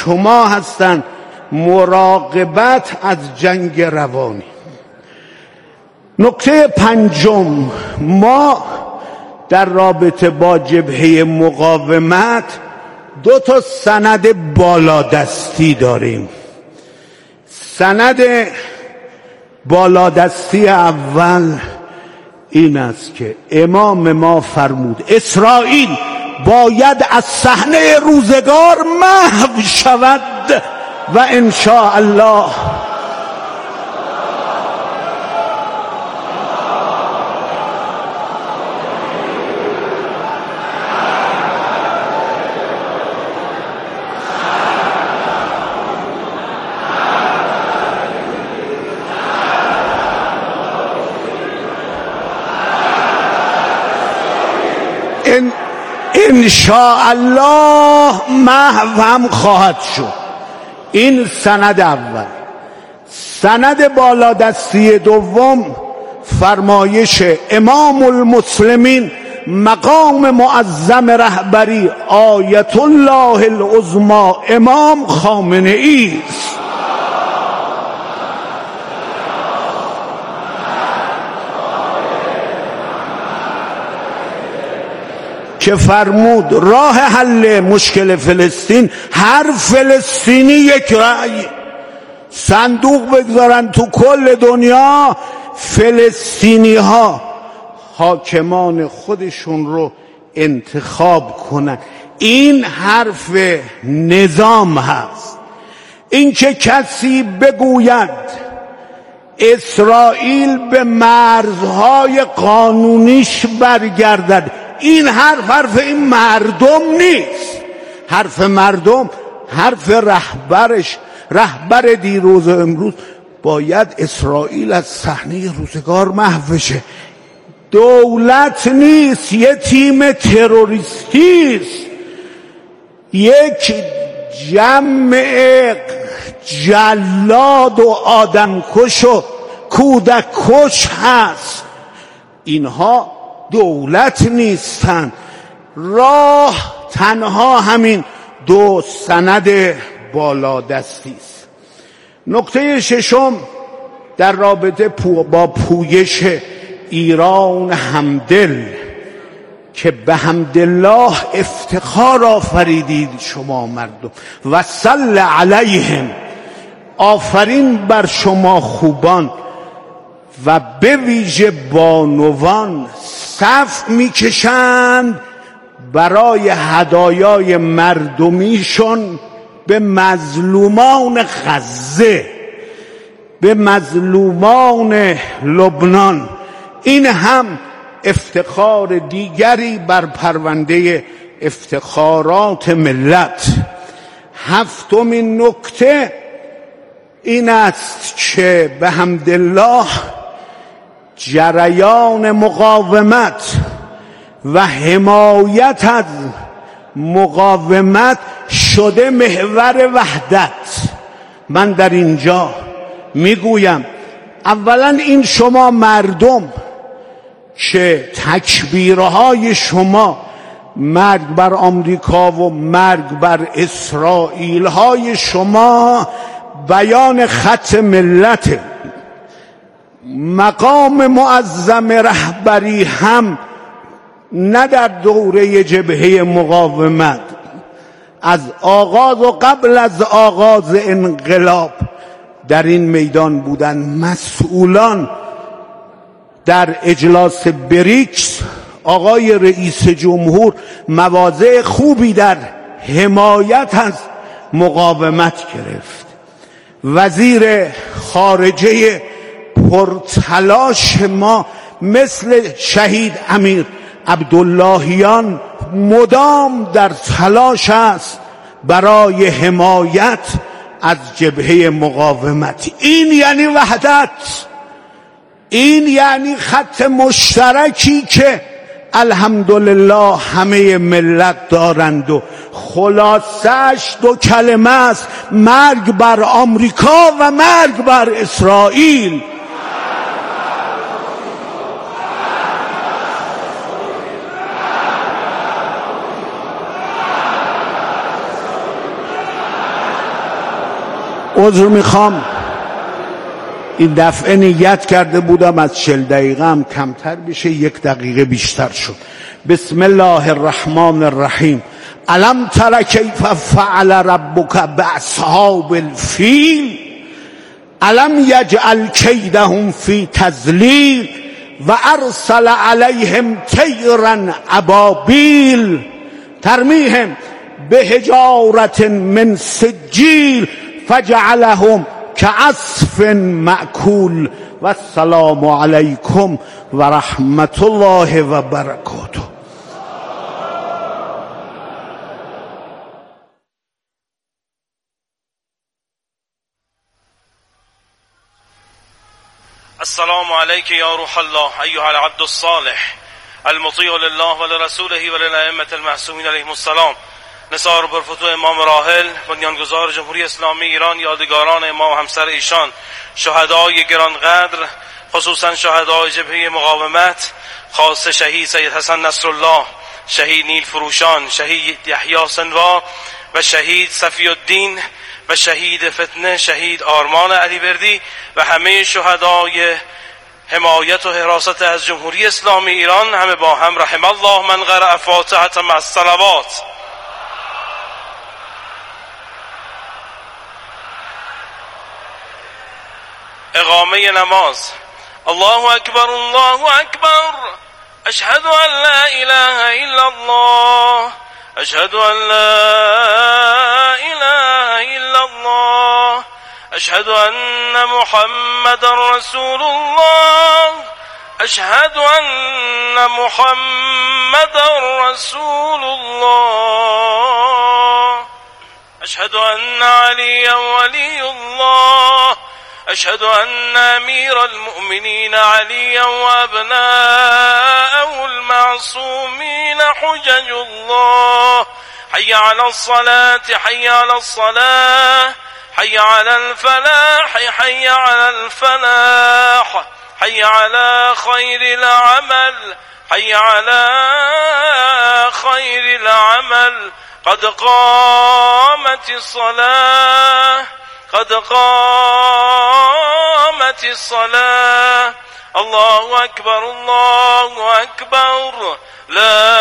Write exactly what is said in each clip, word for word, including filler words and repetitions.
شما هستند، مراقبت از جنگ روانی. نکته پنجم، ما در رابطه با جبهه مقاومت دو تا سند بالادستی داریم. سند بالادستی اول این است که امام ما فرمود اسرائیل باید از صحنه روزگار محو شود و ان شاء الله ان ان شاء الله محو هم خواهد شد. این سند اول. سند بالادستی دوم فرمایش امام المسلمین مقام معظم رهبری آیت الله العظمی امام خامنه ای است که فرمود راه حل مشکل فلسطین هر فلسطینی یک رأی، صندوق بگذارن تو کل دنیا، فلسطینی ها حاکمان خودشون رو انتخاب کنن. این حرف نظام هست. این که کسی بگوید اسرائیل به مرزهای قانونیش برگردد، این حرف حرف این مردم نیست. حرف مردم حرف رهبرش، رهبر دیروز و امروز باید اسرائیل از صحنه روزگار محو بشه. دولت نیست، یه تیم تروریستی است، یک جمع جلاد و آدمکش و کودک کش هست. اینها دولت نیستند. راه تنها همین دو سند بالادستی است. نکته ششم در رابطه با پویش ایران همدل که به حمدالله افتخار آفریدید شما مردم و صل علیهم، آفرین بر شما خوبان و به ویژه بانوان صف میکشند برای هدایای مردمیشون به مظلومان غزه، به مظلومان لبنان. این هم افتخار دیگری بر پرونده افتخارات ملت. هفتمین نکته این است که به حمدالله جریان مقاومت و حمایت از مقاومت شده محور وحدت. من در اینجا میگویم اولا این شما مردم که تکبیرهای شما مرگ بر آمریکا و مرگ بر اسرائیل های شما بیان خط ملت، مقام معظم رهبری هم نه در دوره جبهه مقاومت، از آغاز و قبل از آغاز انقلاب در این میدان بودن. مسئولان در اجلاس بریکس آقای رئیس جمهور مواضع خوبی در حمایت از مقاومت گرفت. وزیر خارجه پرتلاش ما مثل شهید امیر عبداللهیان مدام در تلاش است برای حمایت از جبهه مقاومت. این یعنی وحدت، این یعنی خط مشترکی که الحمدلله همه ملت دارند و خلاصش دو کلمه است: مرگ بر آمریکا و مرگ بر اسرائیل. عذر میخوام، این دفعه نیت کرده بودم از چل دقیقه هم کمتر بشه، یک دقیقه بیشتر شد. بسم الله الرحمن الرحیم. الم تر کیف فعل ربک باصحاب الفیل الم یجعل کیدهم فی تضلیل و ارسل علیهم طیرا ابابیل ترمیهم بحجارة من سجیل فجعلهم كعصف مأکول و السلام علیکم و رحمت الله و برکاته. السلام عليك يا روح الله أيها العبد الصالح المطيع لله ولرسوله وللأئمة المعصومين عليهم السلام. نثار پرفتو امام راحل بنیانگذار جمهوری اسلامی ایران، یادگاران امام و همسر ایشان، شهدای گرانقدر، خصوصا شهدای جبهه مقاومت، خاص شهید سید حسن نصرالله، شهید نیل فروشان، شهید یحیی سنوا و شهید صفی الدین و شهید فتنه شهید آرمان علیبردی و همه شهدای حمایت و حراست از جمهوری اسلامی ایران، همه با هم رحم الله من قرأ فاتحة مع الصلوات. اقامه نماز. الله اکبر الله اکبر اشهد ان لا اله الا الله اشهد ان لا اله الا الله اشهد ان محمد رسول الله اشهد ان محمد رسول الله اشهد ان علي ولي الله اشهد ان امير المؤمنين عليا وابناءه المعصومين حجج الله. حي على الصلاة حي على الصلاة حي على الفلاح حي على الفلاح حي على خير العمل حي على خير العمل. قد قامت الصلاة قد قامت الصلاة. الله أكبر الله أكبر لا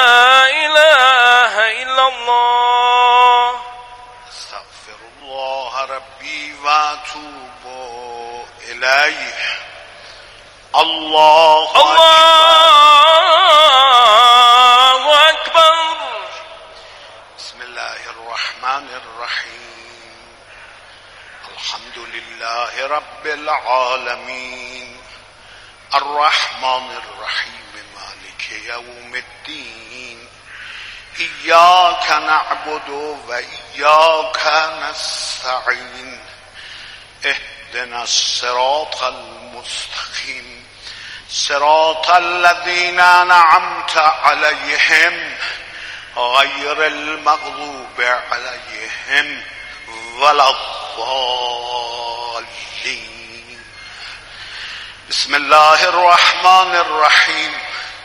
إله إلا الله. استغفر الله ربي وأتوب إليه. الله الله أكبر. بسم الله الرحمن الرحيم. الحمد لله رب العالمين الرحمن الرحيم مالك يوم الدين إياك نعبد وإياك نستعين اهدنا الصراط المستقيم صراط الذين أنعمت عليهم غير المغضوب عليهم ولا الضالين. بسم الله الرحمن الرحيم.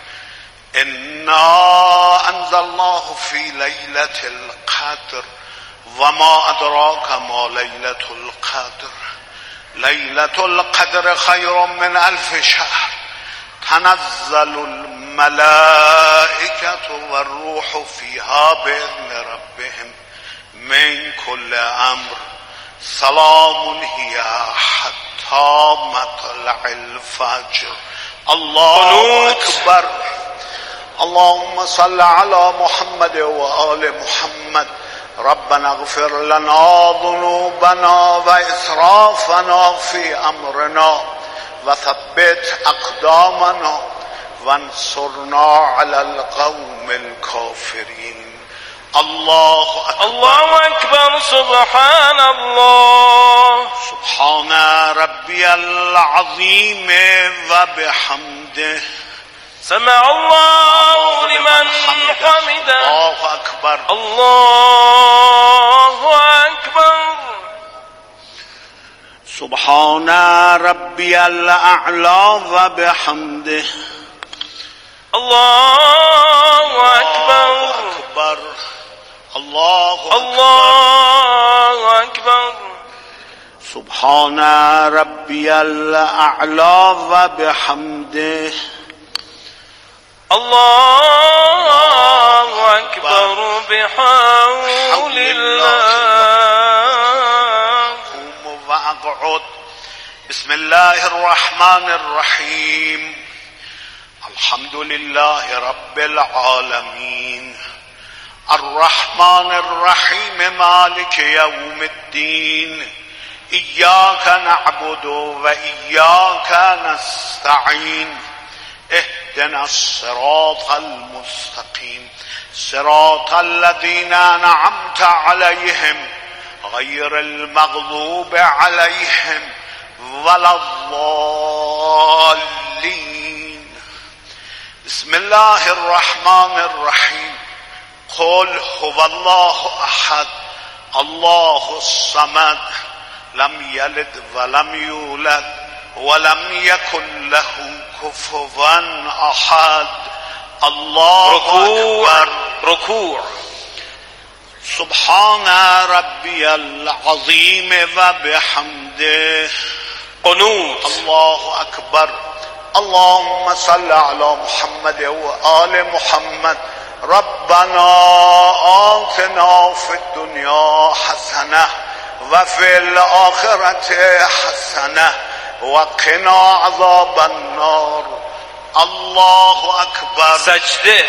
إنا أنزلناه في ليلة القدر وما أدراك ما ليلة القدر ليلة القدر خير من ألف شهر تنزل الملائكة والروح فيها بإذن ربهم من كل أمر سلام هي حتى مطلع الفجر. الله أكبر. اللهم صل على محمد وآل محمد. ربنا اغفر لنا ذنوبنا وإسرافنا في أمرنا وثبت أقدامنا وانصرنا على القوم الكافرين. الله أكبر. الله أكبر. سبحان الله. سبحان ربي العظيم وبحمده. سمع الله لمن حمده. الله أكبر. الله أكبر. سبحان ربي الأعلى وبحمده. الله أكبر. أكبر. الله أكبر. الله أكبر. سبحان ربی الاعلا و بحمده الله اکبر بحول الله. قوم و اقعد. بسم الله الرحمن الرحیم. الحمد لله رب العالمين الرحمن الرحیم مالک یوم الدین. ایاک نعبد و ایاک نستعین. اهدنا الصراط المستقیم صراط الذين انعمت عليهم غير المغضوب عليهم ولا الضالين. بسم الله الرحمن الرحیم. قل هو الله احد الله الصمد لم يلد ولم يولد ولم يكن له كفوا احد. الله اکبر. رکوع. سبحان ربی العظیم و بحمده. قنوت. الله اکبر. اللهم صل على محمد و آل محمد. ربنا آتنا في الدنيا حسنة وفي الآخرة حسنة وقنا عذاب النار. الله أكبر. سجده.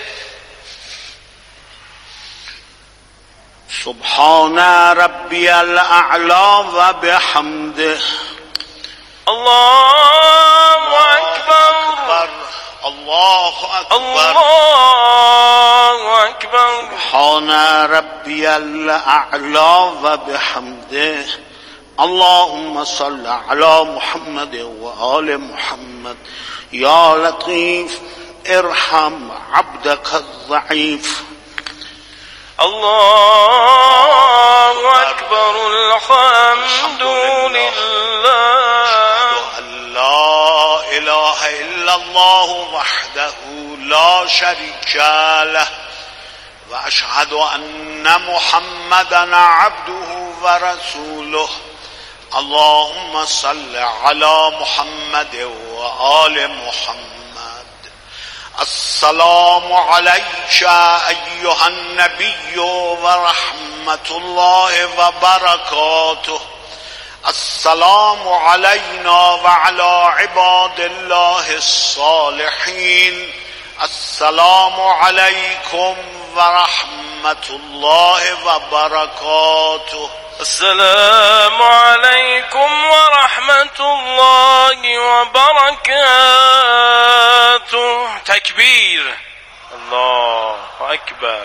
سبحان ربي الأعلى وبحمده. الله أكبر. الله أكبر. الله أكبر. سبحان ربي الأعلى وبحمده. اللهم صل على محمد وآل محمد. يا لطيف ارحم عبدك الضعيف. الله أكبر. الحمد لله. أشهد أن لا إله إلا الله وحده لا شريك له وأشهد أن محمدا عبده ورسوله. اللهم صل على محمد وآل محمد. السلام عليك أيها النبي ورحمة الله وبركاته. السلام علينا وعلى عباد الله الصالحين. السلام عليكم ورحمة الله وبركاته. السلام عليكم ورحمة الله وبركاته. تكبير. الله أكبر.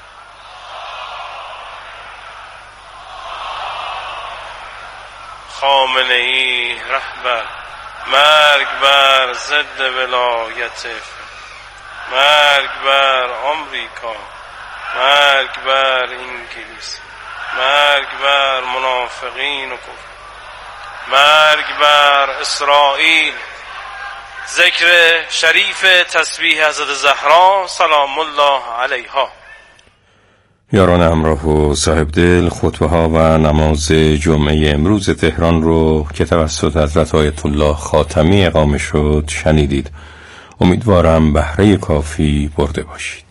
خامنه‌ای رهبر. مرگ بر ضد ولایت، مرگ بر آمریکا، مرگ بر انگلیس، مرگ بر منافقین و کفر، مرگ بر اسرائیل. ذکر شریف تسبیح حضرت زهرا سلام الله علیها. یاران همراه و صاحب دل، خطبه ها و نماز جمعه امروز تهران رو که توسط حضرت آیت الله خاتمی اقامه شد شنیدید. امیدوارم بهره کافی برده باشید.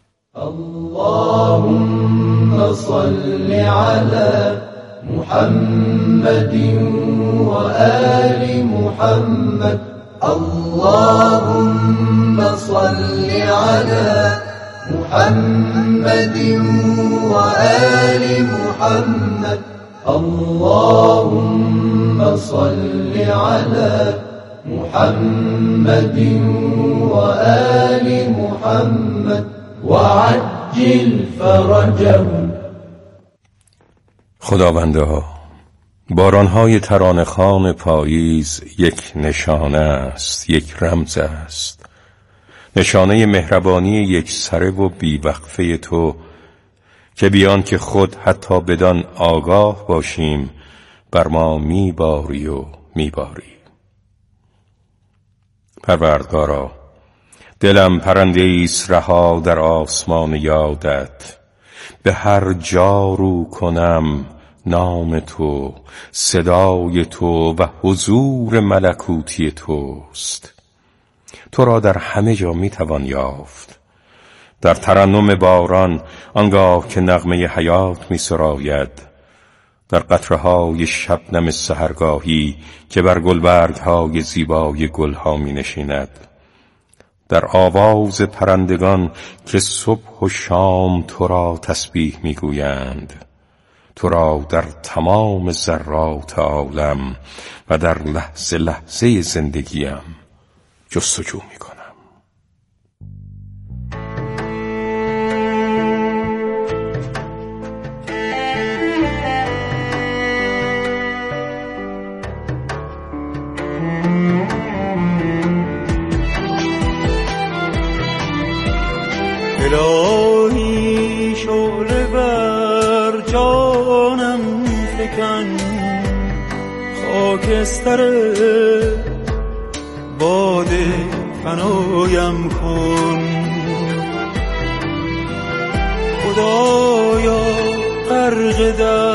اللهم صل على محمد و آل محمد. اللهم صل على محمد و آل محمد. اللهم صل على محمد و آل محمد وعجل فرجهم. خداونده ها، بارانهای ترانه‌خوان پاییز یک نشانه است، یک رمز است، نشانه مهربانی یک سره و بیوقفه تو که بیان که خود حتی بدان آگاه باشیم بر ما میباری و میباری. پروردگارا، دلم پرنده ایست رها در آسمان یادت، به هر جا رو کنم نام تو، صدای تو و حضور ملکوتی توست. تو را در همه جا می توان یافت، در ترنم باران آنگاه که نغمه حیات می سراید، در قطره‌های شبنم سحرگاهی که بر گلبرگ‌های زیبای گلها می نشیند، در آواز پرندگان که صبح و شام تو را تسبیح می گویند. تو را در تمام ذرات عالم و در لحظه لحظه زندگیم جستجو می کنم. الهی شعله بر جانم فکن، خاکستر باد فنایم کن. خدایا غرق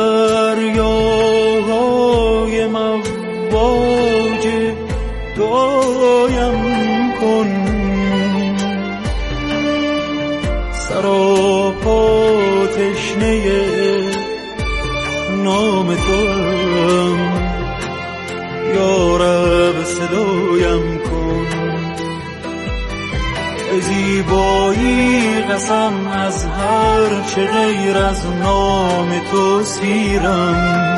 دریاهای مواج دعایم کن. سراپا تشنه نام توام، یا رب صدایم کن. به زیبایی قسم از هر چه غیر از نام تو سیرم.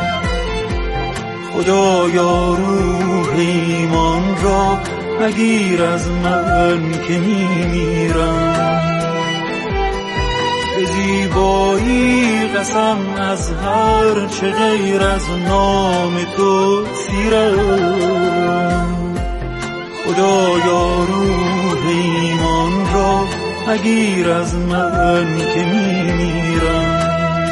خدایا روح ایمان را مگیر از من که میمیرم. به زیبایی قسم از هر چه غیر از نام تو سیرم. خدایا روح ایمان را مگیر از من که میمیرم.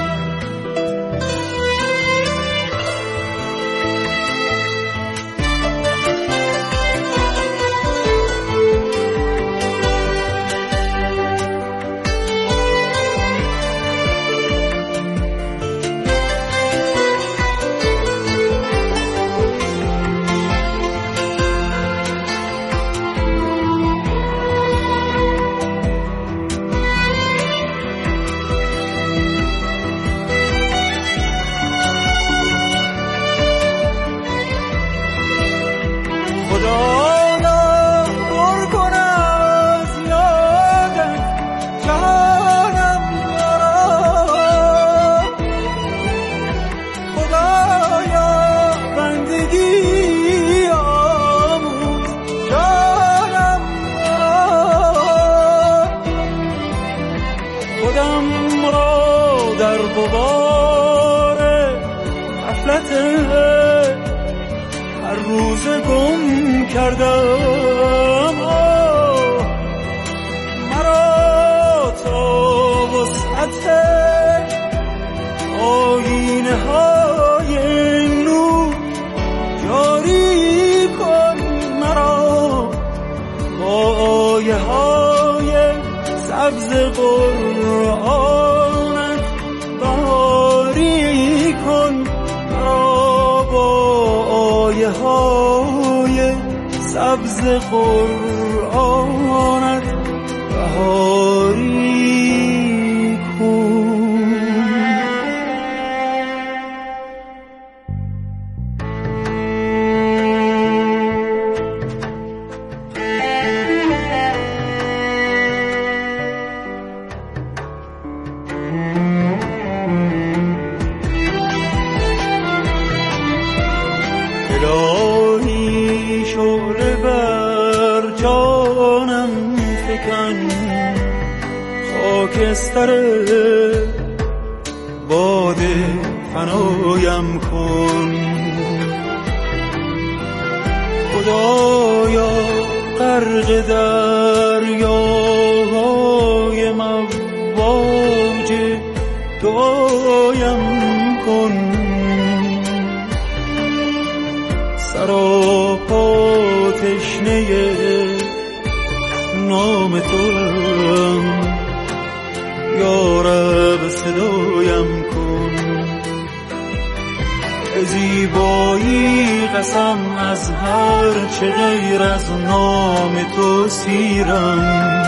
هر روز گم کردم، مرا تا وسعت آینه های نور جاری کن. مرا با آیه های سبز قرآنت بهاری کن. آیه های سبز قرآنت بهاری کن. الهی شعله بر جانم فکن، خاکستر باد فنایم کن. خدایا غرق دریاهای مواج دعایم کن. سراپا تشنه نام توام، یا رب صدایم کن. به زیبایی قسم از هر چه غیر از نام تو سیرم.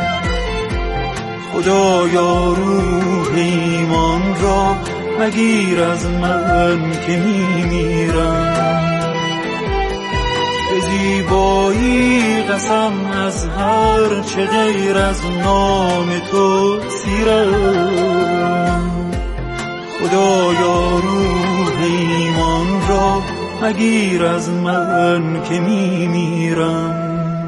خدایا روح ایمان را مگیر از من که میمیرم. به زیبایی قسم از هر چه غیر از نام تو سیرم. خدایا روح ایمان را مگیر از من که میمیرم.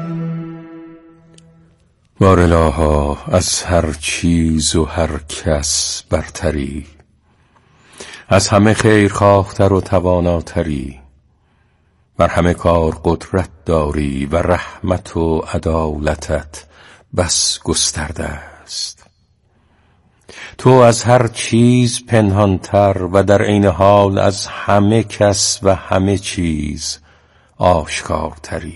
بارالها از هر چیز و هر کس برتری، از همه خیرخواهتر و تواناتری. بر همه کار قدرت داری و رحمت و عدالتت بس گسترده است. تو از هر چیز پنهانتر و در عین حال از همه کس و همه چیز آشکارتری.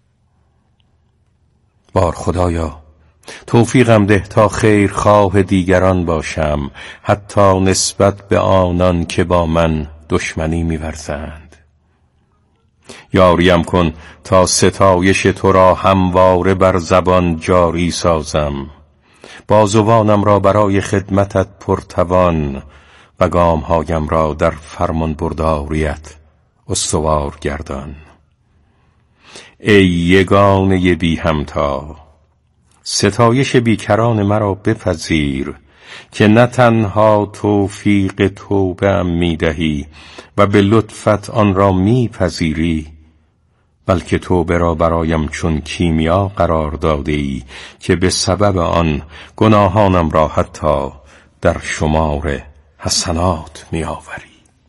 بار خدایا توفیقم ده تا خیرخواه دیگران باشم، حتی نسبت به آنان که با من دشمنی می‌ورزند. یاریم کن تا ستایش تو را همواره بر زبان جاری سازم. بازوانم را برای خدمتت پرتوان و گامهایم را در فرمان برداریت استوار گردان. ای یگانه بی همتا، ستایش بیکران مرا بپذیر که نه تنها توفیق توبه ام میدهی و به لطفت آن را میپذیری، بلکه توبه را برایم چون کیمیا قرار داده ای که به سبب آن گناهانم را حتی در شمار حسنات میآوری.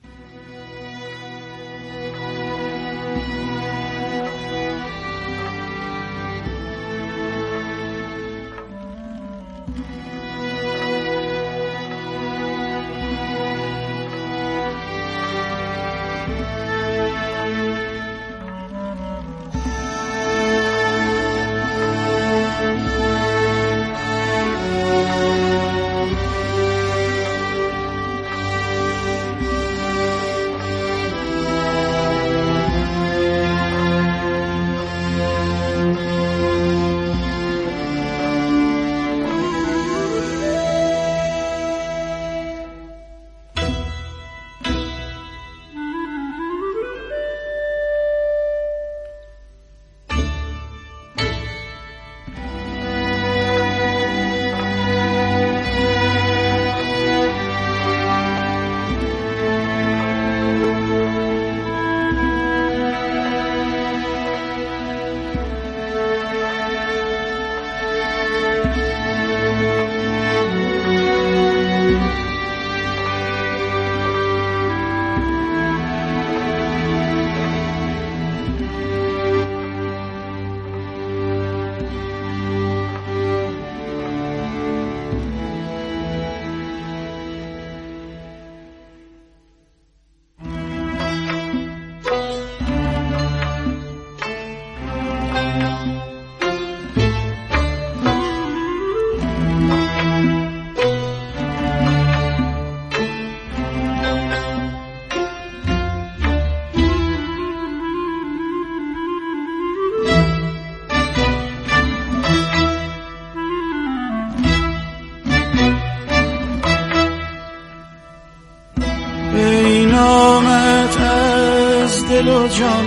دل و جان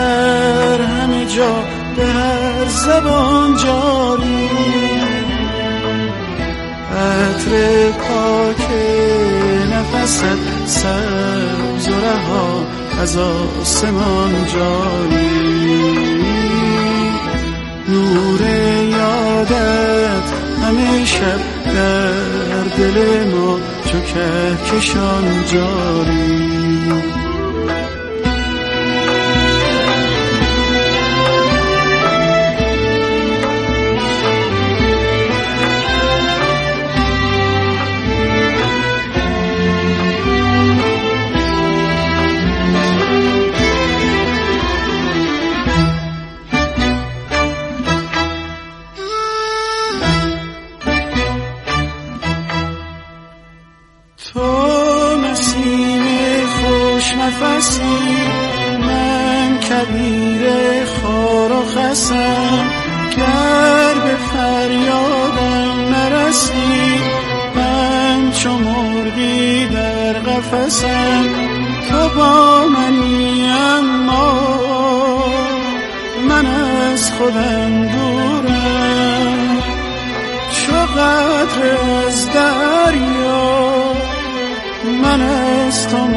در همه جا به هر زبان جاری، عطر پاک نفست سبز و رها از آسمان جاری، نور یادت همه شب در دل ما چو کهکشان جاری. نفسی، من کبیر خار و خسم، گر به فریادم نرسی، من چو مرغی در قفسم، تو با منی اما من از خودم دورم، چو قطره از دریا من از تو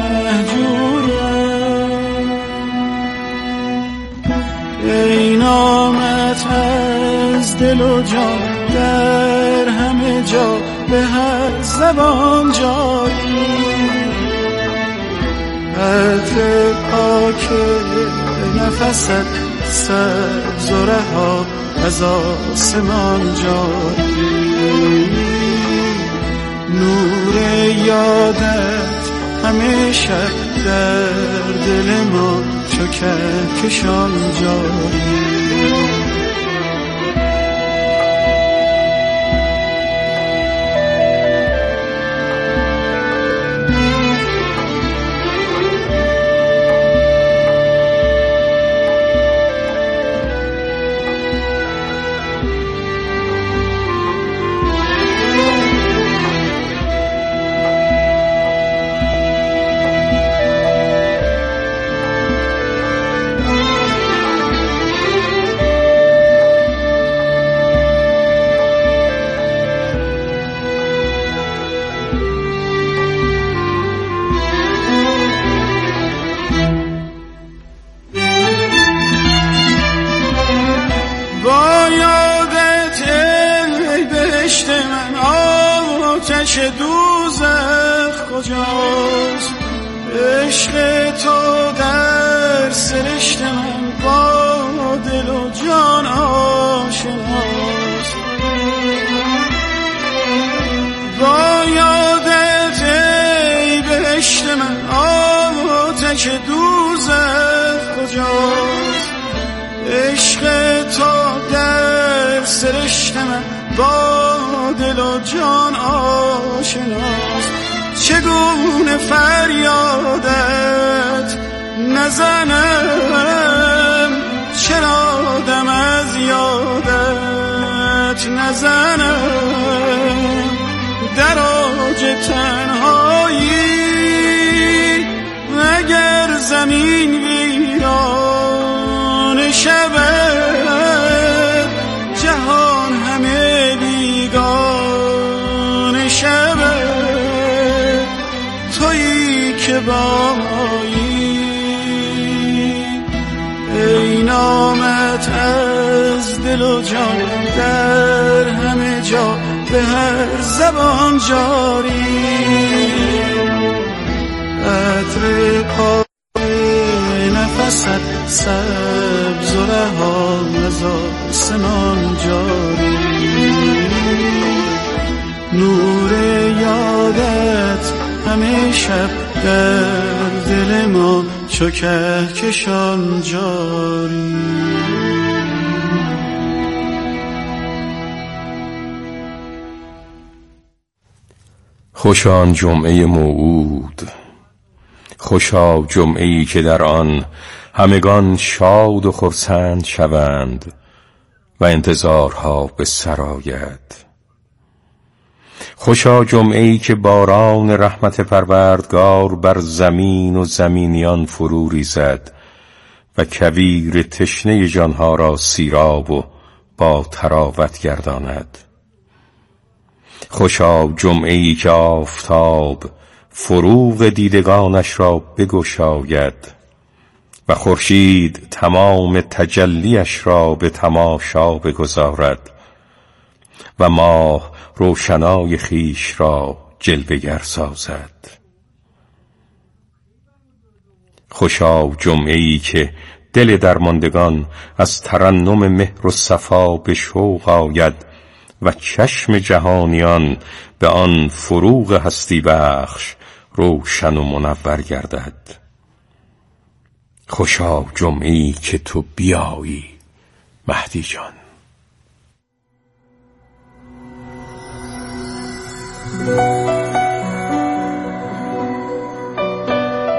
مهجورم. ای نامت از دل و جان در همه جا به هر زبان جاری، عطر پاک نفست سبز و رها از آسمان جاری، نور یادت همیشه در دل ما چو کهکشان جاری. آتش دوزخ کجاست؟ عشق تو در سرشت من با دل و جان آشناست. با یادت ای بهشت من آتش دوزخ کجاست؟ عشق تو در سرشت من با دل و جان آشناست. چگونه فریادت نزنم، چرا دم از یادت نزنم، در اوج تنهایی اگر زمین ویران شود، جهان همه بیگانه شود، تویی که با مایی. ای نامت از دل و جان در همه جا به هر زبان جاری، عطر پای نفست سبز و رها از آسمان جاری، نور یادت همه شب در دل ما چو کهکشان جاری. خوشا آن جمعه موعود، خوشا جمعه‌ای که در آن همگان شاد و خرسند شوند و انتظارها به سر آید. خوشا جمعه‌ای که باران رحمت پروردگار بر زمین و زمینیان فرو ریزد و کویر تشنه جانها را سیراب و با تراوت گرداند. خوشا جمعه‌ای که آفتاب فروغ دیدگانش را بگشاید و خورشید تمام تجلیش را به تماشا بگذارد و ماه روشنای خیش را جلوه‌گر سازد. خوشا جمعه‌ای که دل درماندگان از ترنم مهر و صفا به شوق آید و چشم جهانیان به آن فروغ هستی بخش روشن و منور گردد. خوشا جمعه‌ای که تو بیایی مهدی جان.